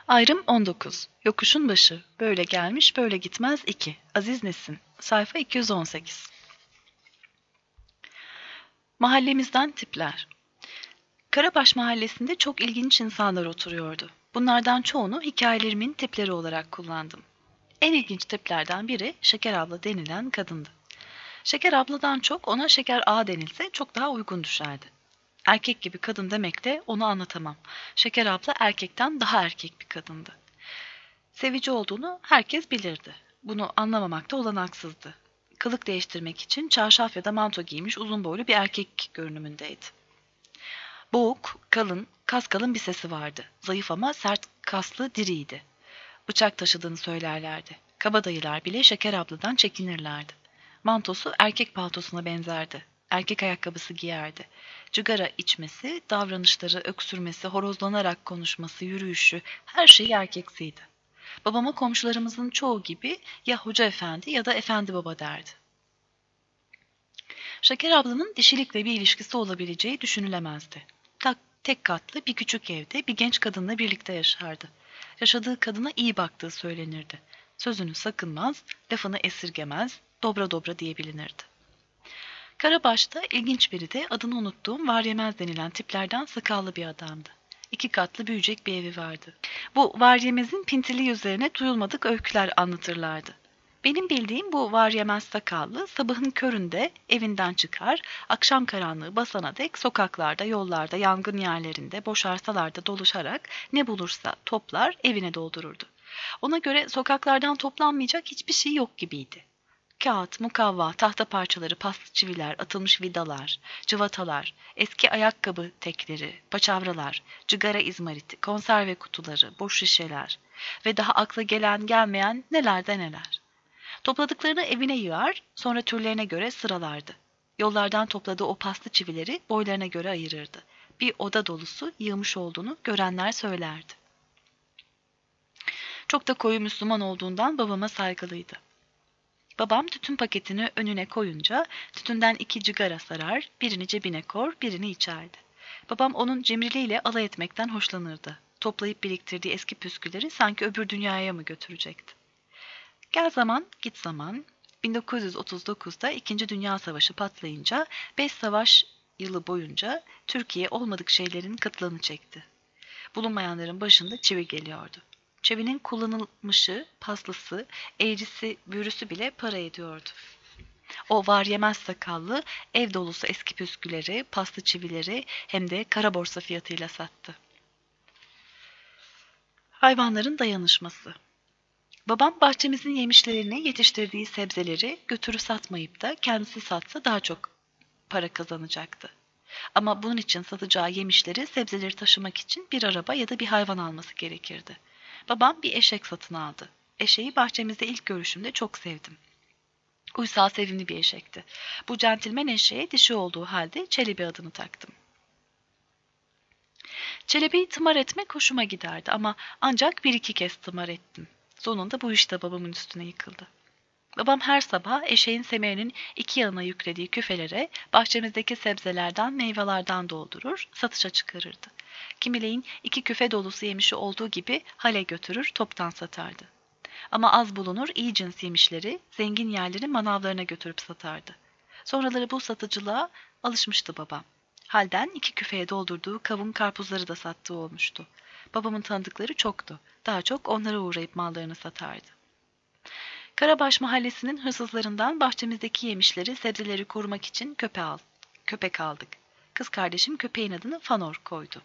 Ayrım 19. Yokuşun başı. Böyle gelmiş, böyle gitmez 2. Aziz Nesin. Sayfa 218. Mahallemizden tipler. Karabaş mahallesinde çok ilginç insanlar oturuyordu. Bunlardan çoğunu hikayelerimin tipleri olarak kullandım. En ilginç tiplerden biri Şeker abla denilen kadındı. Şeker abladan çok ona Şeker ağa denilse çok daha uygun düşerdi. Erkek gibi kadın demek de onu anlatamam. Şeker abla erkekten daha erkek bir kadındı. Sevici olduğunu herkes bilirdi. Bunu anlamamak da olanaksızdı. Kılık değiştirmek için çarşaf ya da manto giymiş uzun boylu bir erkek görünümündeydi. Boğuk, kalın, kaskalın bir sesi vardı. Zayıf ama sert kaslı diriydi. Bıçak taşıdığını söylerlerdi. Kabadayılar bile Şeker abladan çekinirlerdi. Mantosu erkek paltosuna benzerdi. Erkek ayakkabısı giyerdi. Cigara içmesi, davranışları, öksürmesi, horozlanarak konuşması, yürüyüşü, her şeyi erkeksiydi. Babama komşularımızın çoğu gibi ya hoca efendi ya da efendi baba derdi. Şeker ablanın dişilikle bir ilişkisi olabileceği düşünülemezdi. Tek katlı bir küçük evde bir genç kadınla birlikte yaşardı. Yaşadığı kadına iyi baktığı söylenirdi. Sözünü sakınmaz, lafını esirgemez, dobra dobra diye bilinirdi. Karabaş'ta ilginç biri de adını unuttuğum Varyemez denilen tiplerden sakallı bir adamdı. 2 katlı büyüyecek bir evi vardı. Bu Varyemez'in pintili üzerine duyulmadık öyküler anlatırlardı. Benim bildiğim bu Varyemez sakallı sabahın köründe evinden çıkar, akşam karanlığı basana dek sokaklarda, yollarda, yangın yerlerinde, boş arsalarda dolaşarak ne bulursa toplar evine doldururdu. Ona göre sokaklardan toplanmayacak hiçbir şey yok gibiydi. Kağıt, mukavva, tahta parçaları, paslı çiviler, atılmış vidalar, cıvatalar, eski ayakkabı tekleri, paçavralar, cigara izmariti, konserve kutuları, boş şişeler ve daha akla gelen gelmeyen neler de neler. Topladıklarını evine yığar, sonra türlerine göre sıralardı. Yollardan topladığı o paslı çivileri boylarına göre ayırırdı. Bir oda dolusu yığmış olduğunu görenler söylerdi. Çok da koyu Müslüman olduğundan babama saygılıydı. Babam tütün paketini önüne koyunca tütünden 2 cigara sarar, birini cebine kor, birini içerdi. Babam onun cimriliğiyle alay etmekten hoşlanırdı. Toplayıp biriktirdiği eski püskülleri sanki öbür dünyaya mı götürecekti? Gel zaman, git zaman. 1939'da 2. Dünya Savaşı patlayınca 5 savaş yılı boyunca Türkiye olmadık şeylerin kıtlığını çekti. Bulunmayanların başında çivi geliyordu. Çivinin kullanılmışı, paslısı, eğrisi, büğrüsü bile para ediyordu. O var yemez sakallı, ev dolusu eski püsküleri, paslı çivileri hem de kara borsa fiyatıyla sattı. Hayvanların dayanışması. Babam bahçemizin yemişlerini, yetiştirdiği sebzeleri götürüp satmayıp da kendisi satsa daha çok para kazanacaktı. Ama bunun için satacağı yemişleri, sebzeleri taşımak için bir araba ya da bir hayvan alması gerekirdi. Babam bir eşek satın aldı. Eşeği bahçemizde ilk görüşümde çok sevdim. Uysal sevimli bir eşekti. Bu centilmen eşeğe dişi olduğu halde Çelebi adını taktım. Çelebi'yi tımar etmek hoşuma giderdi ama ancak 1-2 kez tımar ettim. Sonunda bu iş de babamın üstüne yıkıldı. Babam her sabah eşeğin semerinin 2 yanına yüklediği küfelere bahçemizdeki sebzelerden, meyvelerden doldurur, satışa çıkarırdı. Kimileyin 2 küfe dolusu yemişi olduğu gibi hale götürür, toptan satardı. Ama az bulunur iyi cins yemişleri zengin yerlerin manavlarına götürüp satardı. Sonraları bu satıcılığa alışmıştı babam. Halden 2 küfeye doldurduğu kavun karpuzları da sattığı olmuştu. Babamın tanıdıkları çoktu. Daha çok onlara uğrayıp mallarını satardı. Karabaş mahallesinin hırsızlarından bahçemizdeki yemişleri, sebzeleri korumak için köpek aldık. Kız kardeşim köpeğin adını Fanor koydu.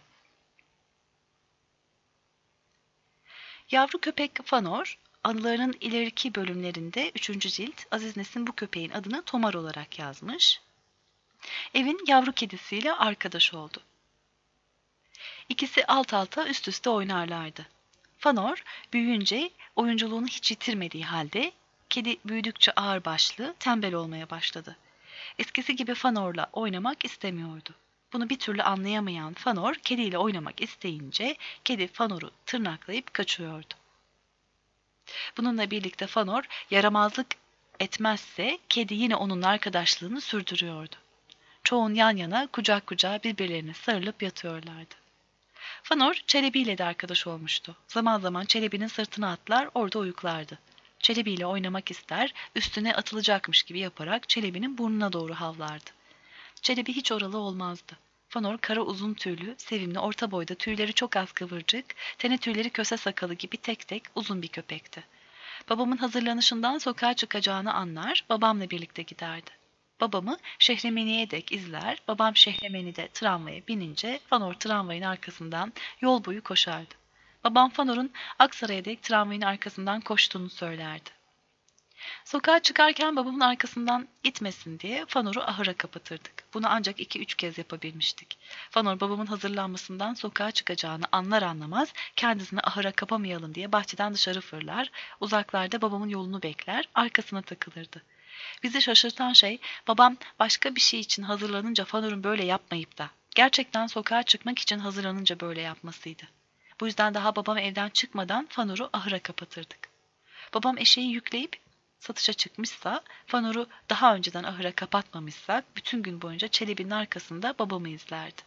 Yavru köpek Fanor, anılarının ileriki bölümlerinde 3. cilt Aziz Nesin bu köpeğin adını Tomar olarak yazmış. Evin yavru kedisiyle arkadaş oldu. İkisi alt alta üst üste oynarlardı. Fanor büyüyünce oyunculuğunu hiç yitirmediği halde kedi büyüdükçe ağırbaşlı, tembel olmaya başladı. Eskisi gibi Fanor'la oynamak istemiyordu. Bunu bir türlü anlayamayan Fanor kediyle oynamak isteyince kedi Fanor'u tırnaklayıp kaçıyordu. Bununla birlikte Fanor yaramazlık etmezse kedi yine onunla arkadaşlığını sürdürüyordu. Çoğun yan yana kucak kucağa birbirlerine sarılıp yatıyorlardı. Fanor, Çelebi ile de arkadaş olmuştu. Zaman zaman Çelebi'nin sırtına atlar, orada uyuklardı. Çelebi ile oynamak ister, üstüne atılacakmış gibi yaparak Çelebi'nin burnuna doğru havlardı. Çelebi hiç oralı olmazdı. Fanor kara uzun tüylü, sevimli, orta boyda, tüyleri çok az kıvırcık, tene tüyleri köse sakalı gibi tek tek uzun bir köpekti. Babamın hazırlanışından sokağa çıkacağını anlar, babamla birlikte giderdi. Babamı Şehremeni'ye dek izler, babam Şehremeni'de tramvaya binince Fanor tramvayın arkasından yol boyu koşardı. Babam Fanor'un Aksaray'a dek tramvayın arkasından koştuğunu söylerdi. Sokağa çıkarken babamın arkasından gitmesin diye Fanor'u ahıra kapatırdık. Bunu ancak 2-3 kez yapabilmiştik. Fanor babamın hazırlanmasından sokağa çıkacağını anlar anlamaz kendisini ahıra kapamayalım diye bahçeden dışarı fırlar, uzaklarda babamın yolunu bekler, arkasına takılırdı. Bizi şaşırtan şey babam başka bir şey için hazırlanınca Fanor'un böyle yapmayıp da gerçekten sokağa çıkmak için hazırlanınca böyle yapmasıydı. Bu yüzden daha babam evden çıkmadan Fanor'u ahıra kapatırdık. Babam eşeği yükleyip satışa çıkmışsa, Fanor'u daha önceden ahıra kapatmamışsak bütün gün boyunca Çelebi'nin arkasında babamı izlerdi.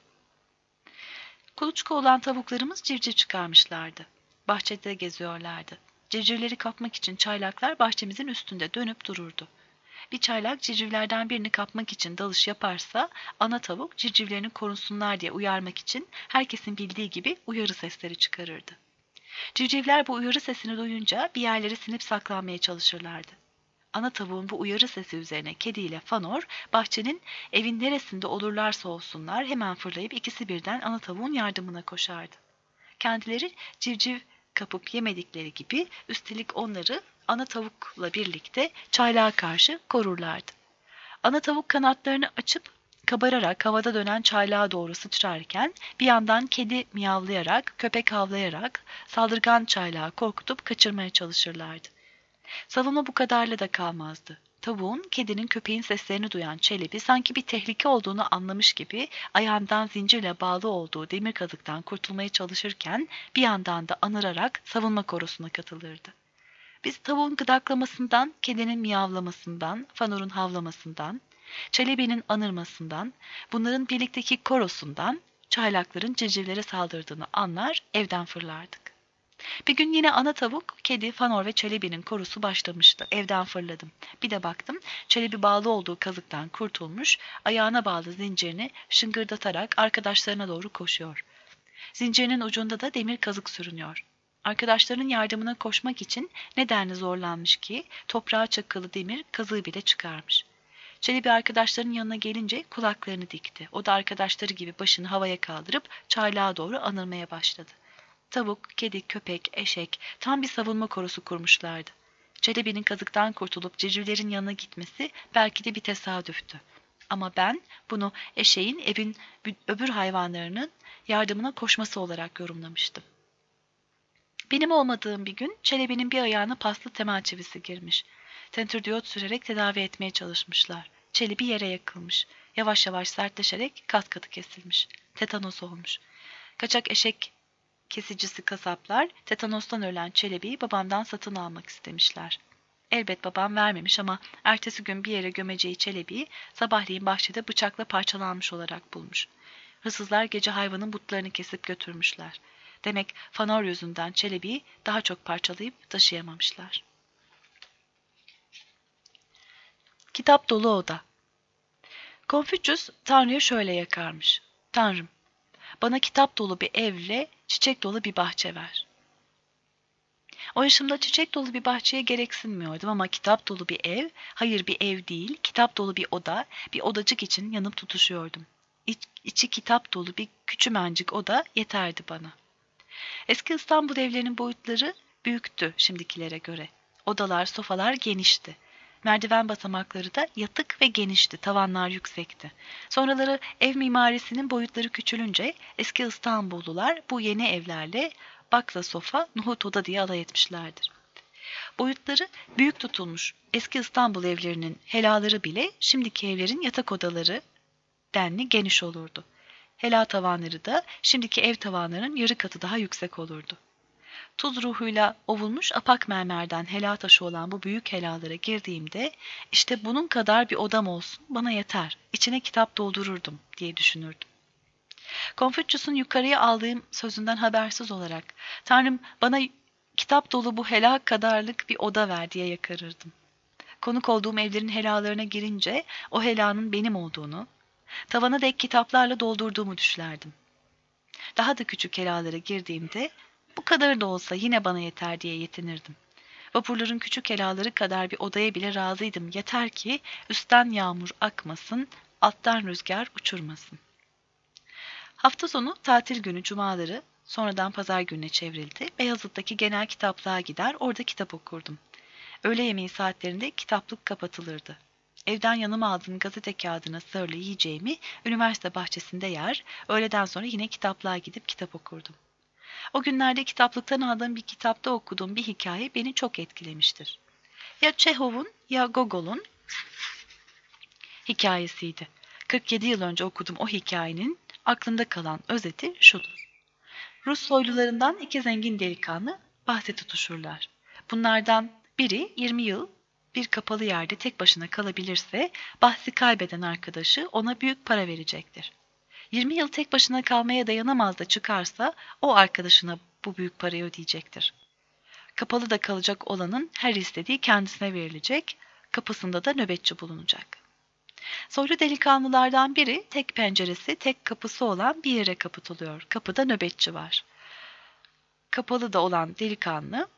Kuluçka olan tavuklarımız civciv çıkarmışlardı. Bahçede geziyorlardı. Civcivleri kapmak için çaylaklar bahçemizin üstünde dönüp dururdu. Bir çaylak civcivlerden birini kapmak için dalış yaparsa, ana tavuk civcivlerini korunsunlar diye uyarmak için herkesin bildiği gibi uyarı sesleri çıkarırdı. Civcivler bu uyarı sesini duyunca bir yerlere sinip saklanmaya çalışırlardı. Ana tavuğun bu uyarı sesi üzerine kedi ile Fanor, bahçenin evin neresinde olurlarsa olsunlar hemen fırlayıp ikisi birden ana tavuğun yardımına koşardı. Kendileri civciv kapıp yemedikleri gibi üstelik onları ana tavukla birlikte çaylağa karşı korurlardı. Ana tavuk kanatlarını açıp kabararak havada dönen çaylağa doğru sıçrarken bir yandan kedi miyavlayarak, köpek havlayarak saldırgan çaylağı korkutup kaçırmaya çalışırlardı. Savunma bu kadarla da kalmazdı. Tavuğun, kedinin, köpeğin seslerini duyan Çelebi sanki bir tehlike olduğunu anlamış gibi ayağından zincirle bağlı olduğu demir kazıktan kurtulmaya çalışırken bir yandan da anırarak savunma korusuna katılırdı. Biz tavuğun gıdaklamasından, kedinin miyavlamasından, Fanor'un havlamasından, Çelebi'nin anırmasından, bunların birlikteki korosundan, çaylakların civcivlere saldırdığını anlar, evden fırlardık. Bir gün yine ana tavuk, kedi, Fanor ve Çelebi'nin korusu başlamıştı. Evden fırladım. Bir de baktım, Çelebi bağlı olduğu kazıktan kurtulmuş, ayağına bağlı zincirini şıngırdatarak arkadaşlarına doğru koşuyor. Zincirinin ucunda da demir kazık sürünüyor. Arkadaşlarının yardımına koşmak için ne denli zorlanmış ki toprağa çakılı demir kazığı bile çıkarmış. Çelebi arkadaşlarının yanına gelince kulaklarını dikti. O da arkadaşları gibi başını havaya kaldırıp çaylağa doğru anırmaya başladı. Tavuk, kedi, köpek, eşek tam bir savunma korusu kurmuşlardı. Çelebi'nin kazıktan kurtulup civcivlerin yanına gitmesi belki de bir tesadüftü. Ama ben bunu eşeğin evin öbür hayvanlarının yardımına koşması olarak yorumlamıştım. Benim olmadığım bir gün Çelebi'nin bir ayağına paslı temel çivisi girmiş. Tentürdiyot sürerek tedavi etmeye çalışmışlar. Çelebi yere yakılmış. Yavaş yavaş sertleşerek kat katı kesilmiş. Tetanos olmuş. Kaçak eşek kesicisi kasaplar tetanostan ölen Çelebi'yi babamdan satın almak istemişler. Elbet babam vermemiş ama ertesi gün bir yere gömeceği Çelebi'yi sabahleyin bahçede bıçakla parçalanmış olarak bulmuş. Hırsızlar gece hayvanın butlarını kesip götürmüşler. Demek Fanor yüzünden Çelebi'yi daha çok parçalayıp taşıyamamışlar. Kitap dolu oda. Konfüçyüs Tanrı'ya şöyle yakarmış. Tanrım, bana kitap dolu bir evle çiçek dolu bir bahçe ver. O yaşımda çiçek dolu bir bahçeye gereksinmiyordum ama kitap dolu bir ev, hayır bir ev değil, kitap dolu bir oda, bir odacık için yanıp tutuşuyordum. İçi kitap dolu bir küçümencik oda yeterdi bana. Eski İstanbul evlerinin boyutları büyüktü şimdikilere göre. Odalar, sofalar genişti. Merdiven basamakları da yatık ve genişti, tavanlar yüksekti. Sonraları ev mimarisinin boyutları küçülünce eski İstanbullular bu yeni evlerle bakla sofa, nohut oda diye alay etmişlerdir. Boyutları büyük tutulmuş eski İstanbul evlerinin helaları bile şimdiki evlerin yatak odaları denli geniş olurdu. Hela tavanları da şimdiki ev tavanlarının yarı katı daha yüksek olurdu. Tuz ruhuyla ovulmuş apak mermerden hela taşı olan bu büyük helalara girdiğimde işte bunun kadar bir odam olsun bana yeter, içine kitap doldururdum diye düşünürdüm. Konfüçyüs'ün yukarıya aldığım sözünden habersiz olarak "Tanrım, bana kitap dolu bu helak kadarlık bir oda ver" diye yakarırdım. Konuk olduğum evlerin helalarına girince o helanın benim olduğunu, tavana dek kitaplarla doldurduğumu düşlerdim. Daha da küçük helalara girdiğimde bu kadar da olsa yine bana yeter diye yetinirdim. Vapurların küçük helaları kadar bir odaya bile razıydım. Yeter ki üstten yağmur akmasın, alttan rüzgar uçurmasın. Hafta sonu tatil günü cumaları sonradan pazar gününe çevrildi. Beyazıt'taki genel kitaplığa gider, orada kitap okurdum. Öğle yemeği saatlerinde kitaplık kapatılırdı. Evden yanıma aldığım gazete kağıdına sarılı yiyeceğimi üniversite bahçesinde yer, öğleden sonra yine kitaplığa gidip kitap okurdum. O günlerde kitaplıktan aldığım bir kitapta okuduğum bir hikaye beni çok etkilemiştir. Ya Çehov'un ya Gogol'un hikayesiydi. 47 yıl önce okuduğum o hikayenin aklımda kalan özeti şudur. Rus soylularından iki zengin delikanlı bahse tutuşurlar. Bunlardan biri 20 yıl bir kapalı yerde tek başına kalabilirse bahsi kaybeden arkadaşı ona büyük para verecektir. 20 yıl tek başına kalmaya dayanamaz da çıkarsa o arkadaşına bu büyük parayı ödeyecektir. Kapalı da kalacak olanın her istediği kendisine verilecek, kapısında da nöbetçi bulunacak. Soylu delikanlılardan biri tek penceresi, tek kapısı olan bir yere kapatılıyor. Kapıda nöbetçi var. Kapalı da olan delikanlı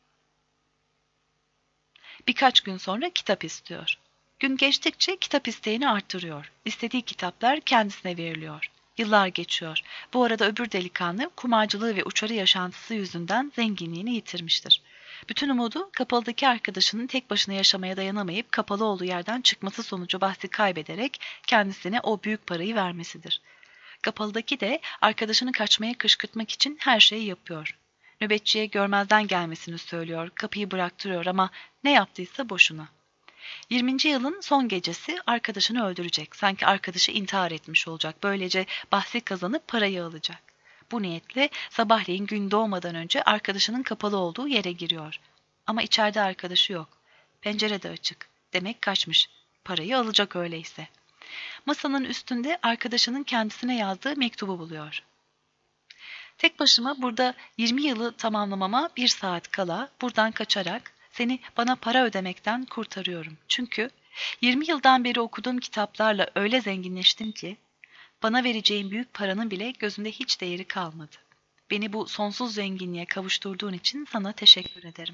birkaç gün sonra kitap istiyor. Gün geçtikçe kitap isteğini artırıyor. İstediği kitaplar kendisine veriliyor. Yıllar geçiyor. Bu arada öbür delikanlı kumarcılığı ve uçarı yaşantısı yüzünden zenginliğini yitirmiştir. Bütün umudu kapalıdaki arkadaşının tek başına yaşamaya dayanamayıp kapalı olduğu yerden çıkması sonucu bahsi kaybederek kendisine o büyük parayı vermesidir. Kapalıdaki de arkadaşını kaçmaya kışkırtmak için her şeyi yapıyor. Nöbetçiye görmezden gelmesini söylüyor, kapıyı bıraktırıyor ama ne yaptıysa boşuna. 20. yılın son gecesi arkadaşını öldürecek. Sanki arkadaşı intihar etmiş olacak. Böylece bahsi kazanıp parayı alacak. Bu niyetle sabahleyin gün doğmadan önce arkadaşının kapalı olduğu yere giriyor. Ama içeride arkadaşı yok. Pencere de açık. Demek kaçmış. Parayı alacak öyleyse. Masanın üstünde arkadaşının kendisine yazdığı mektubu buluyor. Tek başıma burada 20 yılı tamamlamama 1 saat kala buradan kaçarak seni bana para ödemekten kurtarıyorum. Çünkü 20 yıldan beri okuduğum kitaplarla öyle zenginleştim ki bana vereceğin büyük paranın bile gözümde hiç değeri kalmadı. Beni bu sonsuz zenginliğe kavuşturduğun için sana teşekkür ederim.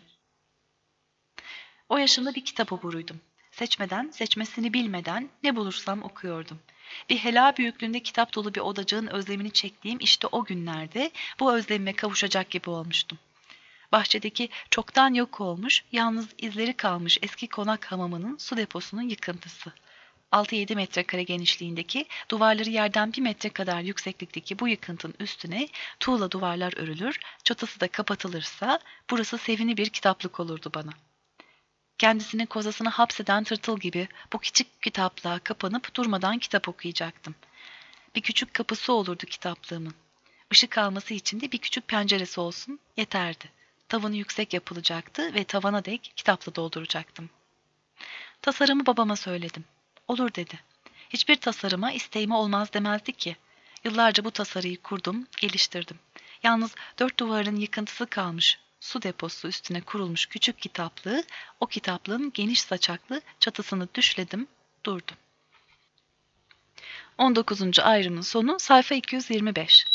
O yaşımda bir kitap oburuydum. Seçmeden, seçmesini bilmeden ne bulursam okuyordum. Bir helal büyüklüğünde kitap dolu bir odacığın özlemini çektiğim işte o günlerde bu özlemime kavuşacak gibi olmuştum. Bahçedeki çoktan yok olmuş, yalnız izleri kalmış eski konak hamamının su deposunun yıkıntısı. 6-7 metrekare genişliğindeki, duvarları yerden 1 metre kadar yükseklikteki bu yıkıntının üstüne tuğla duvarlar örülür, çatısı da kapatılırsa burası sevimli bir kitaplık olurdu bana. Kendisini kozasına hapseden tırtıl gibi bu küçük kitaplığa kapanıp durmadan kitap okuyacaktım. Bir küçük kapısı olurdu kitaplığımın. Işık alması için de bir küçük penceresi olsun yeterdi. Tavanı yüksek yapılacaktı ve tavana dek kitapla dolduracaktım. Tasarımı babama söyledim. Olur dedi. Hiçbir tasarıma isteğime olmaz demezdi ki. Yıllarca bu tasarıyı kurdum, geliştirdim. Yalnız 4 duvarın yıkıntısı kalmış, su deposu üstüne kurulmuş küçük kitaplığı, o kitaplığın geniş saçaklı çatısını düşledim, durdum. 19. ayrımın sonu sayfa 225.